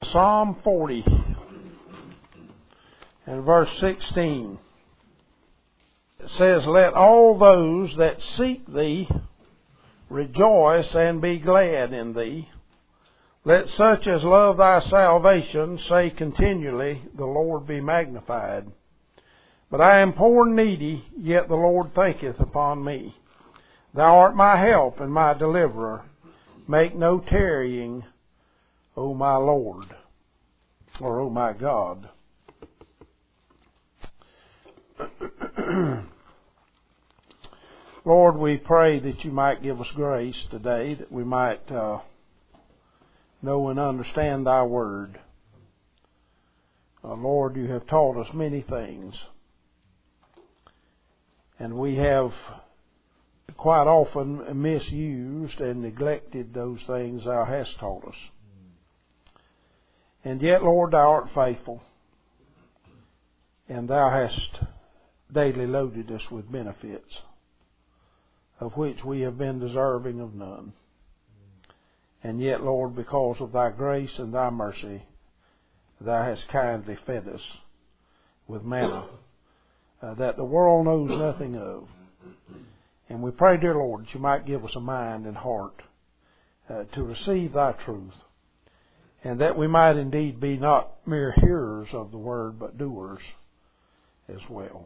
Psalm 40 and verse 16. It says, "Let all those that seek Thee rejoice and be glad in Thee. Let such as love Thy salvation say continually, The Lord be magnified. But I am poor and needy, yet the Lord thinketh upon me. Thou art my help and my deliverer. Make no tarrying, O my Lord," or O my God. Lord, we pray that You might give us grace today, that we might know and understand Thy Word. Lord, You have taught us many things, and we have quite often misused and neglected those things Thou hast taught us. And yet, Lord, Thou art faithful, and Thou hast daily loaded us with benefits, of which we have been deserving of none. And yet, Lord, because of Thy grace and Thy mercy, Thou hast kindly fed us with manna that the world knows nothing of. And we pray, dear Lord, that You might give us a mind and heart to receive Thy truth, and that we might indeed be not mere hearers of the Word, but doers as well.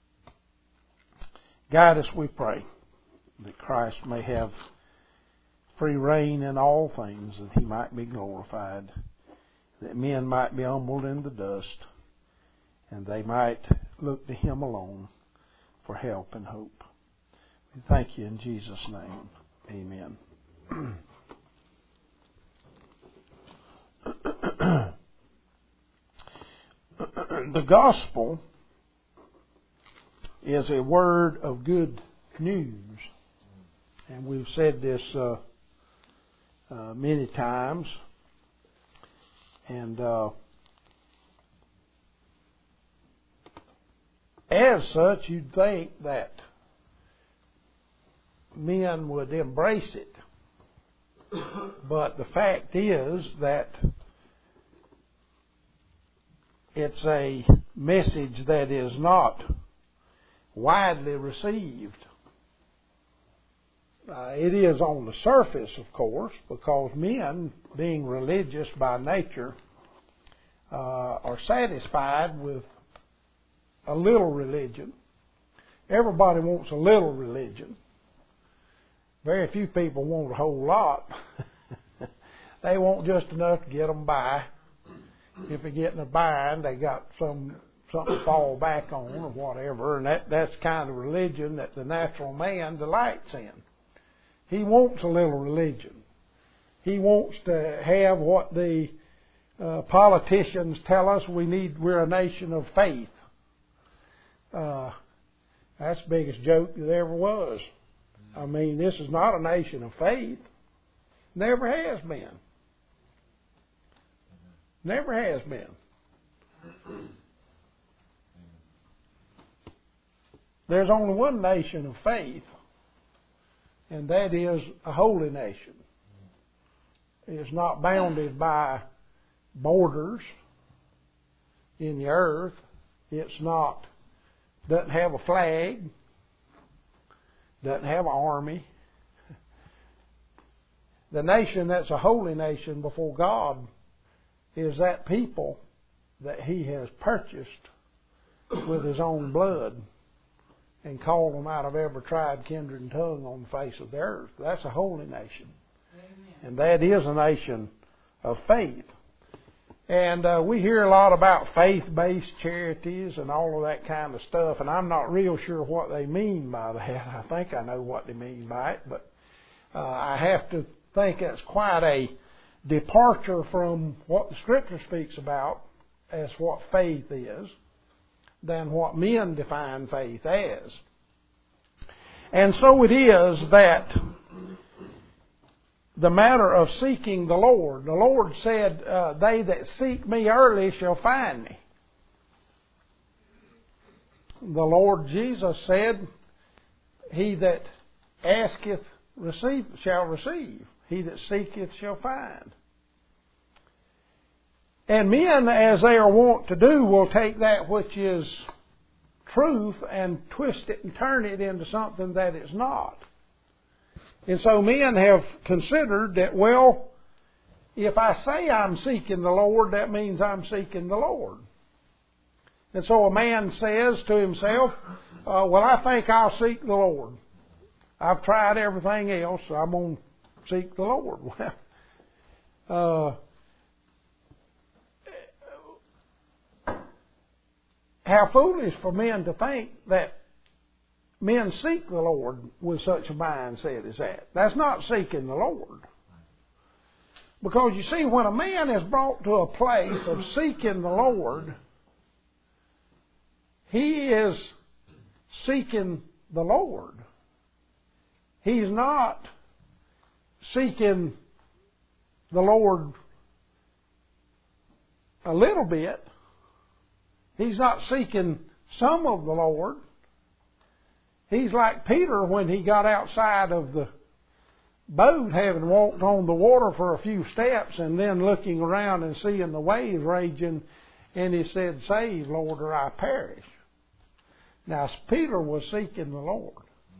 Guide us, we pray, that Christ may have free reign in all things, that He might be glorified, that men might be humbled in the dust, and they might look to Him alone for help and hope. We thank You in Jesus' name. Amen. The gospel is a word of good news, and we've said this many times, and as such, you'd think that men would embrace it, but the fact is that it's a message that is not widely received. It is on the surface, of course, because men, being religious by nature, are satisfied with a little religion. Everybody wants a little religion. Very few people want a whole lot. They want just enough to get them by. If they get in a bind, they got something to fall back on or whatever, and that's the kind of religion that the natural man delights in. He wants a little religion. He wants to have what the politicians tell us we need. We're a nation of faith. That's the biggest joke that ever was. I mean, this is not a nation of faith. Never has been. Never has been. There's only one nation of faith, and that is a holy nation. It's not bounded by borders in the earth. Doesn't have a flag, doesn't have an army. The nation that's a holy nation before God is that people that He has purchased with His own blood and called them out of every tribe, kindred, and tongue on the face of the earth. That's a holy nation. Amen. And that is a nation of faith. And we hear a lot about faith-based charities and all of that kind of stuff, and I'm not real sure what they mean by that. I think I know what they mean by it, but I have to think that's quite a departure from what the Scripture speaks about as what faith is than what men define faith as. And so it is that the matter of seeking the Lord said, "They that seek me early shall find me." The Lord Jesus said, "He that asketh shall receive. He that seeketh shall find." And men, as they are wont to do, will take that which is truth and twist it and turn it into something that it's not. And so men have considered that, well, if I say I'm seeking the Lord, that means I'm seeking the Lord. And so a man says to himself, well, I think I'll seek the Lord. I've tried everything else, so I'm going to seek the Lord. Well, how foolish for men to think that men seek the Lord with such a mindset as that. That's not seeking the Lord. Because you see, when a man is brought to a place of seeking the Lord, he is seeking the Lord. He's not seeking the Lord a little bit. He's not seeking some of the Lord. He's like Peter when he got outside of the boat, having walked on the water for a few steps and then looking around and seeing the waves raging, and he said, "Save, Lord, or I perish." Now, Peter was seeking the Lord.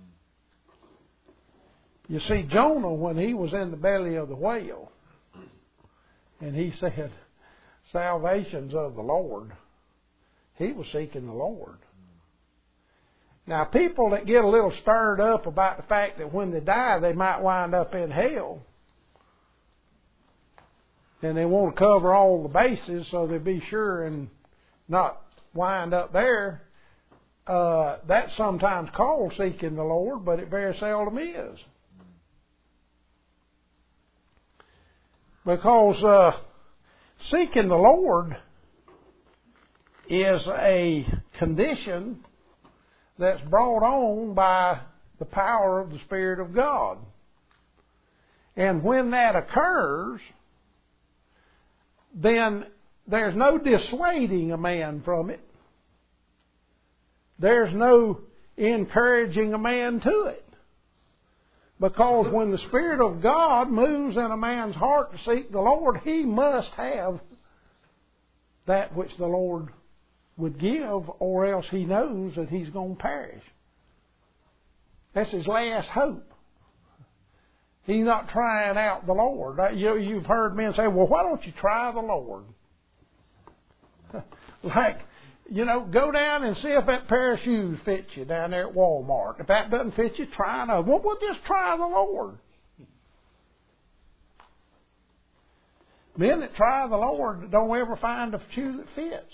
You see, Jonah, when he was in the belly of the whale, and he said, "Salvation's of the Lord," he was seeking the Lord. Now, people that get a little stirred up about the fact that when they die, they might wind up in hell, and they want to cover all the bases so they be sure and not wind up there, that's sometimes called seeking the Lord, but it very seldom is. Because seeking the Lord is a condition that's brought on by the power of the Spirit of God. And when that occurs, then there's no dissuading a man from it. There's no encouraging a man to it. Because when the Spirit of God moves in a man's heart to seek the Lord, he must have that which the Lord would give, or else he knows that he's going to perish. That's his last hope. He's not trying out the Lord. You've heard men say, "Well, why don't you try the Lord?" Like, go down and see if that pair of shoes fits you down there at Walmart. If that doesn't fit you, try another. Well, we'll just try the Lord. Men that try the Lord don't ever find a shoe that fits.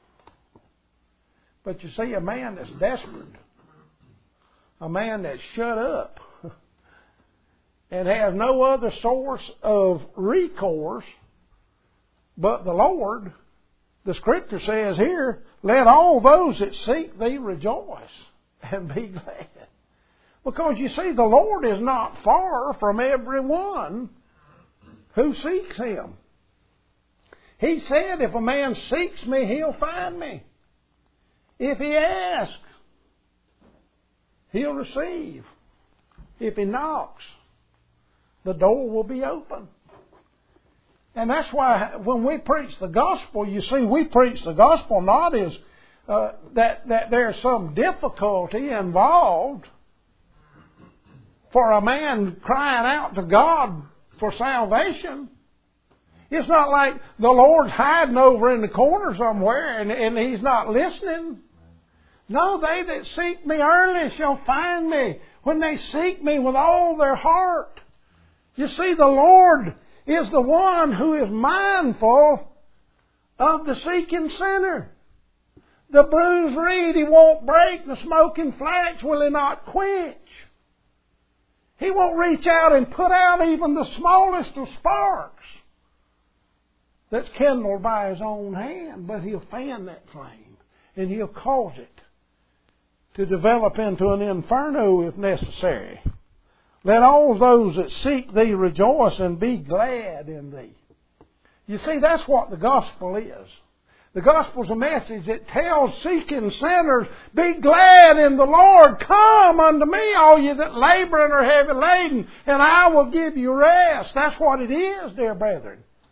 But you see, a man that's desperate, a man that's shut up, and has no other source of recourse but the Lord, the Scripture says here, "Let all those that seek thee rejoice and be glad." Because you see, the Lord is not far from everyone who seeks Him. He said, "If a man seeks me, he'll find me. If he asks, he'll receive. If he knocks, the door will be open." And that's why when we preach the gospel, you see, we preach the gospel not as that there's some difficulty involved for a man crying out to God for salvation. It's not like the Lord's hiding over in the corner somewhere and He's not listening. No, they that seek me early shall find me when they seek me with all their heart. You see, the Lord is the one who is mindful of the seeking sinner. The bruised reed He won't break, the smoking flax will He not quench. He won't reach out and put out even the smallest of sparks that's kindled by His own hand, but He'll fan that flame and He'll cause it to develop into an inferno if necessary. Let all those that seek Thee rejoice and be glad in Thee. You see, that's what the gospel is. The gospel's a message that tells seeking sinners, "Be glad in the Lord. Come unto me, all ye that labor and are heavy laden, and I will give you rest." That's what it is, dear brethren.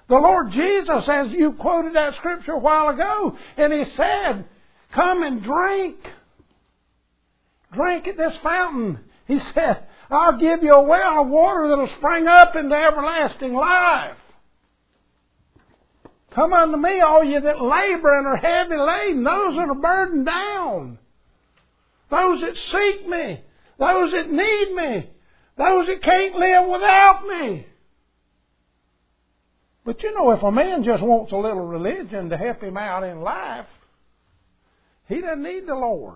The Lord Jesus, as you quoted that scripture a while ago, and He said, come and drink. Drink at this fountain. He said, I'll give you a well of water that'll spring up into everlasting life. Come unto me, all you that labor and are heavy laden, those that are burdened down, those that seek me, those that need me, those that can't live without me. But you know, if a man just wants a little religion to help him out in life, he doesn't need the Lord.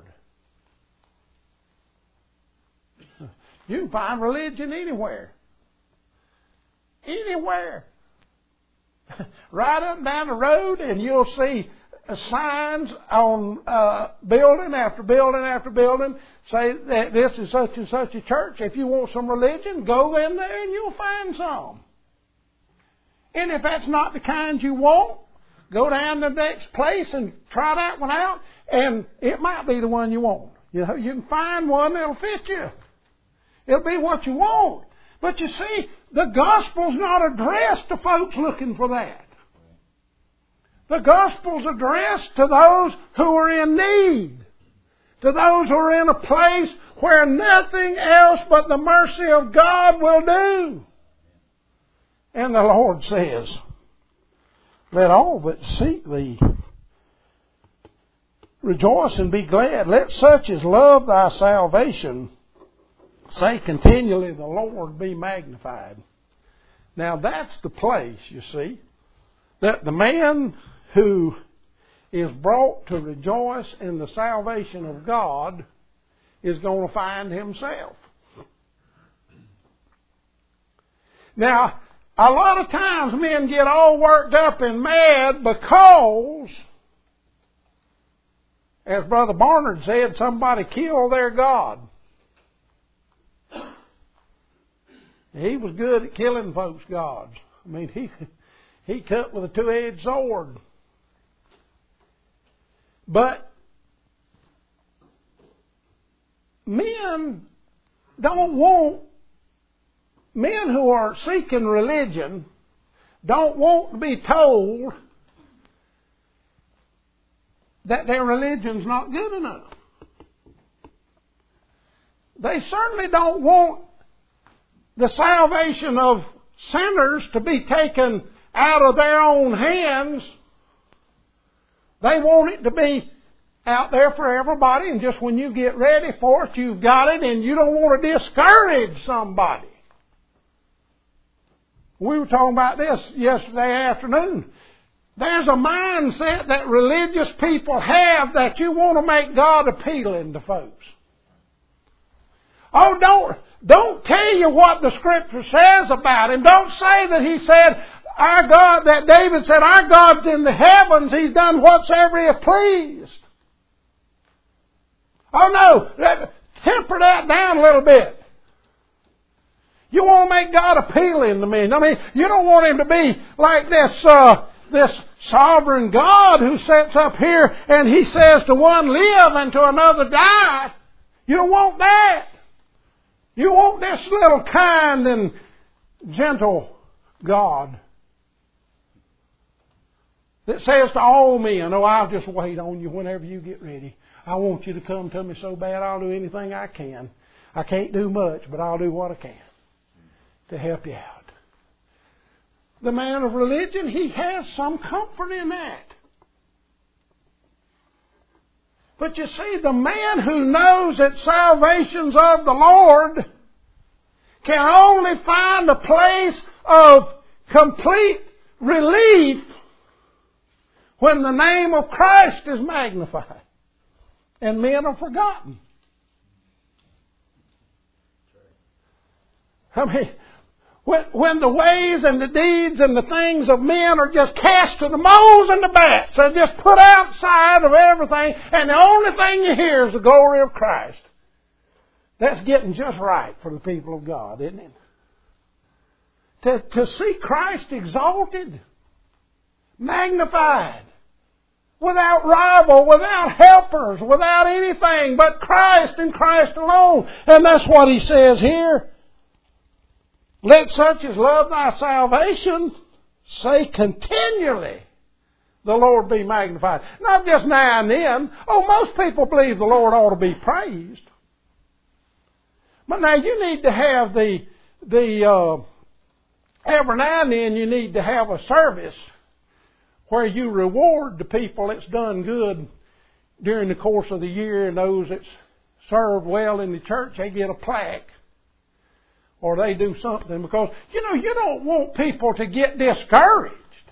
You can find religion anywhere. Anywhere. Right up and down the road, and you'll see signs on building after building after building say that this is such and such a church. If you want some religion, go in there and you'll find some. And if that's not the kind you want, go down to the next place and try that one out, and it might be the one you want. You know, you can find one that'll fit you. It'll be what you want. But you see, the gospel's not addressed to folks looking for that. The gospel's addressed to those who are in need. To those who are in a place where nothing else but the mercy of God will do. And the Lord says, let all that seek thee rejoice and be glad. Let such as love thy salvation say continually, the Lord be magnified. Now that's the place, you see, that the man who is brought to rejoice in the salvation of God is going to find himself. Now, a lot of times men get all worked up and mad because, as Brother Barnard said, somebody killed their God. He was good at killing folks' gods. I mean, he cut with a two-edged sword. But men who are seeking religion don't want to be told that their religion's not good enough. They certainly don't want the salvation of sinners to be taken out of their own hands. They want it to be out there for everybody, and just when you get ready for it, you've got it, and you don't want to discourage somebody. We were talking about this yesterday afternoon. There's a mindset that religious people have that you want to make God appealing to folks. Oh, don't tell you what the Scripture says about Him. Don't say that He said, our God, that David said, our God's in the heavens. He's done whatsoever He pleased. Oh no, temper that down a little bit. You want to make God appealing to me. I mean, you don't want Him to be like this sovereign God who sits up here and He says to one live and to another die. You don't want that. You want this little kind and gentle God that says to all men, oh, I'll just wait on you whenever you get ready. I want you to come to me so bad I'll do anything I can. I can't do much, but I'll do what I can to help you out. The man of religion, he has some comfort in that. But you see, the man who knows that salvation's of the Lord can only find a place of complete relief when the name of Christ is magnified and men are forgotten. I mean, when the ways and the deeds and the things of men are just cast to the moles and the bats, they're just put outside of everything, and the only thing you hear is the glory of Christ. That's getting just right for the people of God, isn't it? To see Christ exalted, magnified, without rival, without helpers, without anything but Christ and Christ alone. And that's what he says here. Let such as love thy salvation Say continually, the Lord be magnified. Not just now and then. Oh, most people believe the Lord ought to be praised. But now you need to have every now and then you need to have a service where you reward the people that's done good during the course of the year, and those that's served well in the church, they get a plaque. Or they do something, because, you don't want people to get discouraged.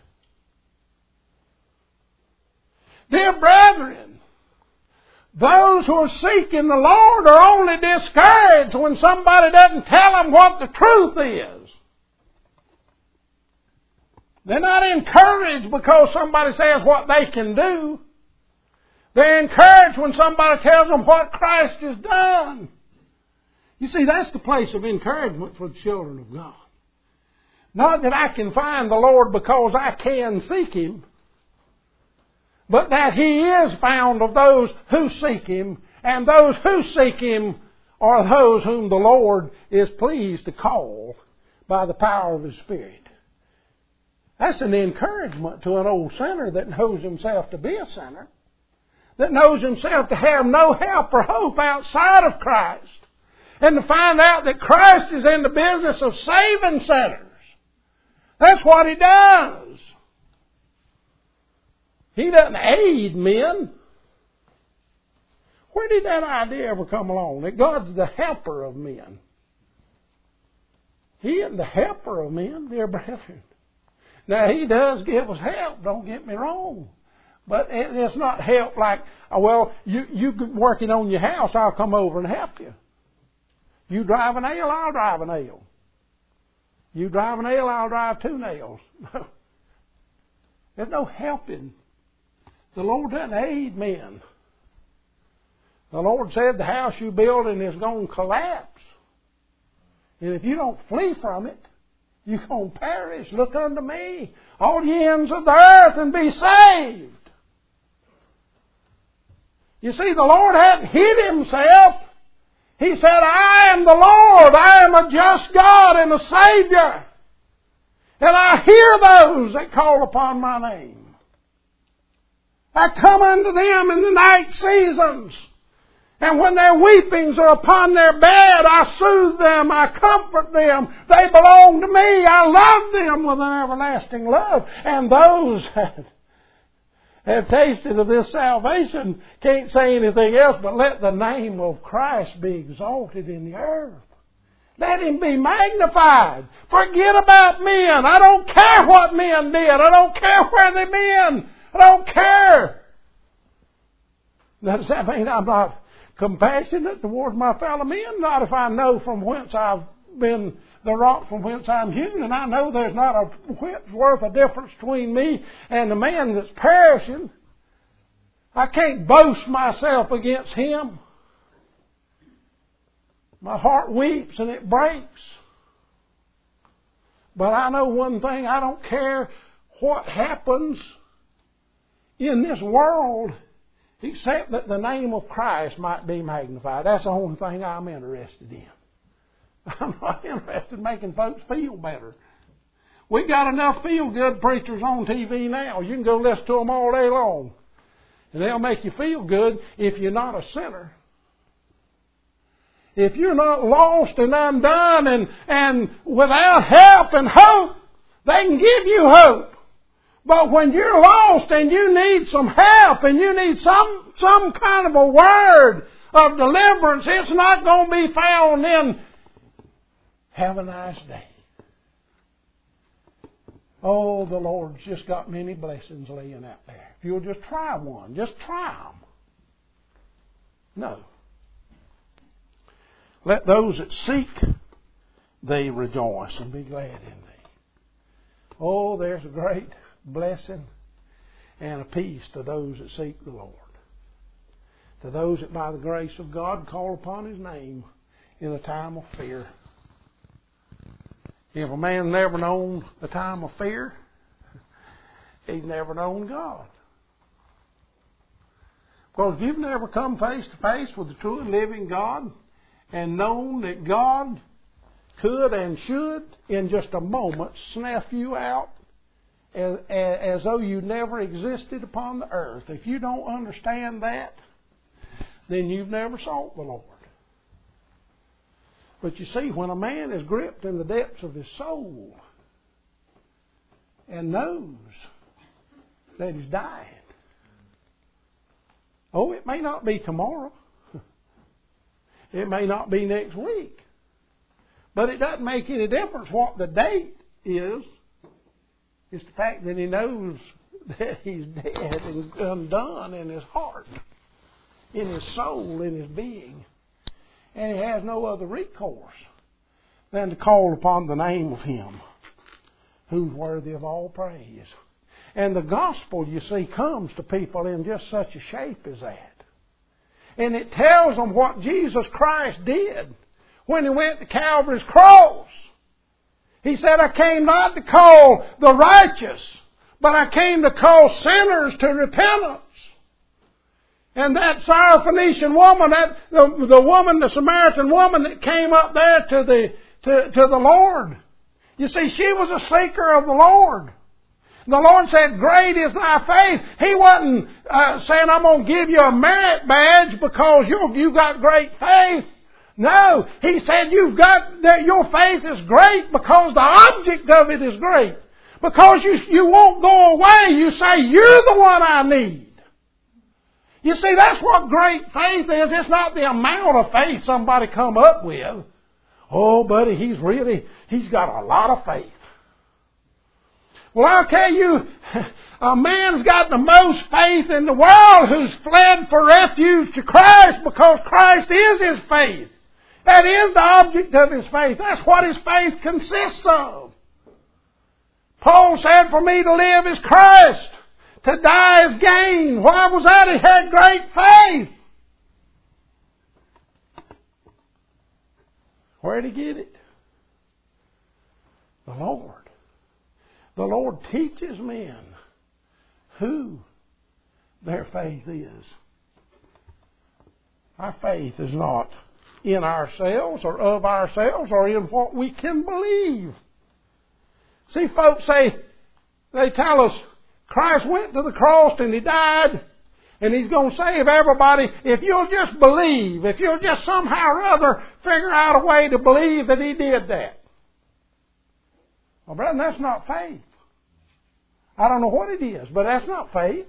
Dear brethren, those who are seeking the Lord are only discouraged when somebody doesn't tell them what the truth is. They're not encouraged because somebody says what they can do. They're encouraged when somebody tells them what Christ has done. You see, that's the place of encouragement for the children of God. Not that I can find the Lord because I can seek Him, but that He is found of those who seek Him, and those who seek Him are those whom the Lord is pleased to call by the power of His Spirit. That's an encouragement to an old sinner that knows himself to be a sinner, that knows himself to have no help or hope outside of Christ, and to find out that Christ is in the business of saving sinners. That's what He does. He doesn't aid men. Where did that idea ever come along? That God's the helper of men. He isn't the helper of men, dear brethren. Now, He does give us help, don't get me wrong. But it's not help like, you working on your house, I'll come over and help you. You drive a nail, I'll drive a nail. You drive a nail, I'll drive 2 nails. No. There's no helping. The Lord doesn't aid men. The Lord said the house you building is going to collapse. And if you don't flee from it, you're going to perish. Look unto me, all ye ends of the earth, and be saved. You see, the Lord hadn't hid Himself. He said, I am the Lord. I am a just God and a Savior. And I hear those that call upon my name. I come unto them in the night seasons. And when their weepings are upon their bed, I soothe them. I comfort them. They belong to me. I love them with an everlasting love. And those that have tasted of this salvation can't say anything else but let the name of Christ be exalted in the earth. Let Him be magnified. Forget about men. I don't care what men did. I don't care where they've been. I don't care. Does that mean I'm not compassionate towards my fellow men? Not if I know from whence I've been, the rock from whence I'm hewn, and I know there's not a whit's worth of difference between me and the man that's perishing. I can't boast myself against him. My heart weeps and it breaks. But I know one thing, I don't care what happens in this world except that the name of Christ might be magnified. That's the only thing I'm interested in. I'm not interested in making folks feel better. We got enough feel-good preachers on TV now. You can go listen to them all day long. And they'll make you feel good if you're not a sinner. If you're not lost and undone and without help and hope, they can give you hope. But when you're lost and you need some help and you need some kind of a word of deliverance, it's not going to be found in have a nice day. Oh, the Lord's just got many blessings laying out there. If you'll just try one, just try them. No. Let those that seek thee rejoice and be glad in thee. Oh, there's a great blessing and a peace to those that seek the Lord. To those that by the grace of God call upon His name in a time of fear. If a man never known a time of fear, he's never known God. Because if you've never come face to face with the true and living God and known that God could and should in just a moment snuff you out as though you never existed upon the earth. If you don't understand that, then you've never sought the Lord. But you see, when a man is gripped in the depths of his soul and knows that he's dying, oh, it may not be tomorrow. It may not be next week. But it doesn't make any difference what the date is. It's the fact that he knows that he's dead and undone in his heart, in his soul, in his being. And he has no other recourse than to call upon the name of Him who's worthy of all praise. And the gospel, you see, comes to people in just such a shape as that. And it tells them what Jesus Christ did when He went to Calvary's cross. He said, I came not to call the righteous, but I came to call sinners to repentance. And that Syrophoenician woman, the Samaritan woman that came up there to the Lord. You see, she was a seeker of the Lord. The Lord said, great is thy faith. He wasn't saying, I'm going to give you a merit badge because you've got great faith. No, He said, your faith is great because the object of it is great. Because you won't go away. You say, you're the one I need. You see, that's what great faith is. It's not the amount of faith somebody come up with. Oh, buddy, he's got a lot of faith. Well, I'll tell you, a man's got the most faith in the world who's fled for refuge to Christ because Christ is his faith. That is the object of his faith. That's what his faith consists of. Paul said, for me to live is Christ. To die is gain. Why was that? He had great faith. Where did he get it? The Lord. The Lord teaches men who their faith is. Our faith is not in ourselves or of ourselves or in what we can believe. See, folks they tell us Christ went to the cross and He died and He's going to save everybody if you'll just believe, if you'll just somehow or other figure out a way to believe that He did that. Well, brother, that's not faith. I don't know what it is, but that's not faith.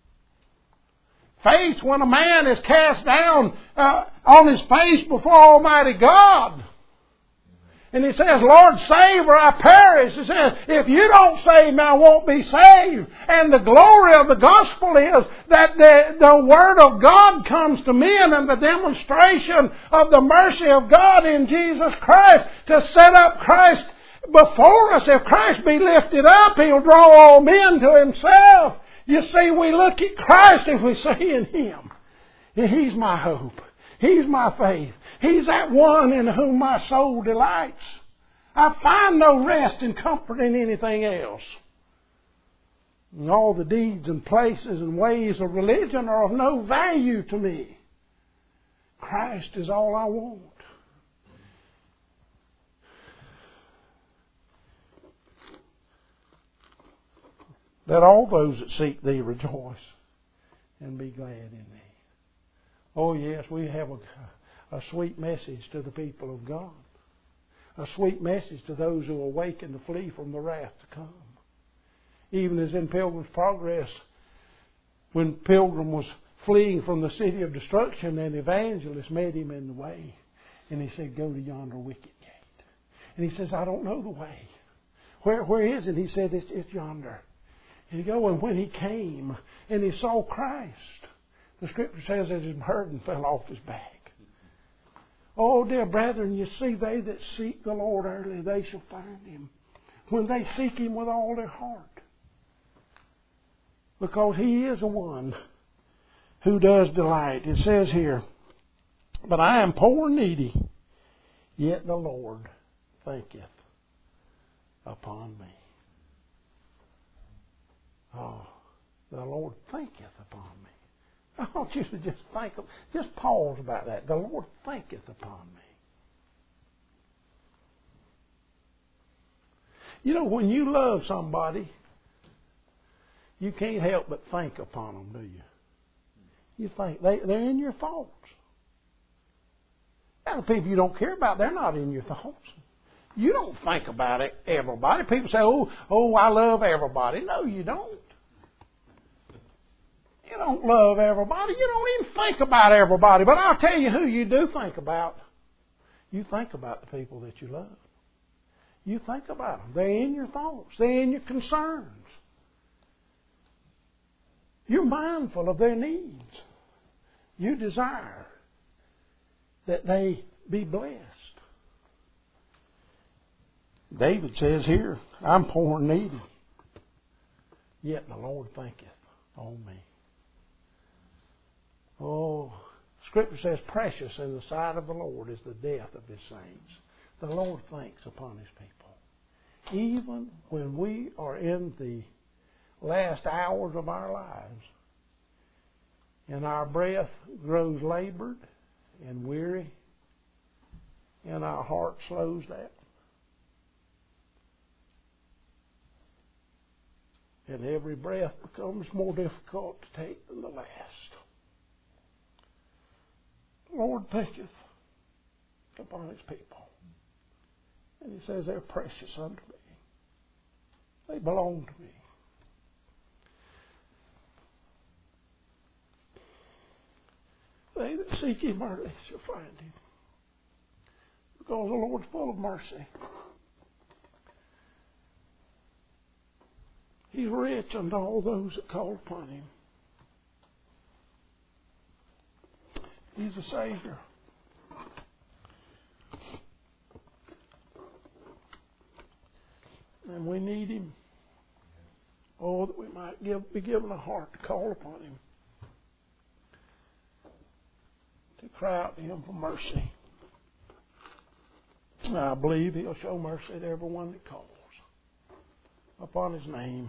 Faith when a man is cast down on his face before Almighty God. And he says, Lord, save or I perish. He says, if you don't save me, I won't be saved. And the glory of the gospel is that the Word of God comes to men and the demonstration of the mercy of God in Jesus Christ to set up Christ before us. If Christ be lifted up, He'll draw all men to Himself. You see, we look at Christ and we say in Him, He's my hope. He's my faith. He's that one in whom my soul delights. I find no rest and comfort in anything else. And all the deeds and places and ways of religion are of no value to me. Christ is all I want. Let all those that seek Thee rejoice and be glad in Thee. Oh yes, we have a sweet message to the people of God. A sweet message to those who awaken to flee from the wrath to come. Even as in Pilgrim's Progress, when Pilgrim was fleeing from the city of destruction, an evangelist met him in the way. And he said, go to yonder wicket gate. And he says, I don't know the way. Where is it? He said, it's yonder. And he go, and when he came and he saw Christ, the Scripture says that his burden fell off his back. Oh, dear brethren, you see, they that seek the Lord early, they shall find Him. When they seek Him with all their heart. Because He is the one who does delight. It says here, but I am poor and needy, yet the Lord thinketh upon me. Oh, the Lord thinketh upon me. I want you to just pause about that. The Lord thinketh upon me. You know, when you love somebody, you can't help but think upon them, do you? You think they're in your thoughts. Now, the people you don't care about, they're not in your thoughts. You don't think about everybody. People say, oh, I love everybody. No, you don't. You don't love everybody. You don't even think about everybody. But I'll tell you who you do think about. You think about the people that you love. You think about them. They're in your thoughts. They're in your concerns. You're mindful of their needs. You desire that they be blessed. David says here, I'm poor and needy, yet the Lord thinketh on me. Oh, Scripture says, precious in the sight of the Lord is the death of His saints. The Lord thinks upon His people. Even when we are in the last hours of our lives, and our breath grows labored and weary, and our heart slows down, and every breath becomes more difficult to take than the last. The Lord thinketh upon His people. And He says, they're precious unto me. They belong to me. They that seek Him early shall find Him. Because the Lord's full of mercy. He's rich unto all those that call upon Him. He's a Savior. And we need Him. Oh, that we might be given a heart to call upon Him. To cry out to Him for mercy. I believe He'll show mercy to everyone that calls upon His name.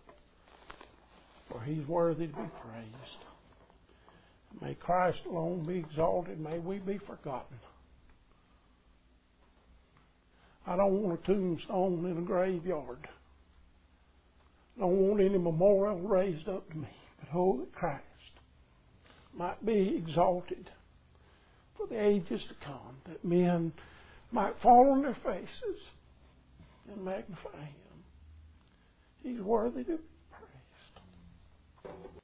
For He's worthy to be praised. May Christ alone be exalted. May we be forgotten. I don't want a tombstone in a graveyard. I don't want any memorial raised up to me. But oh, that Christ might be exalted for the ages to come, that men might fall on their faces and magnify Him. He's worthy to be praised.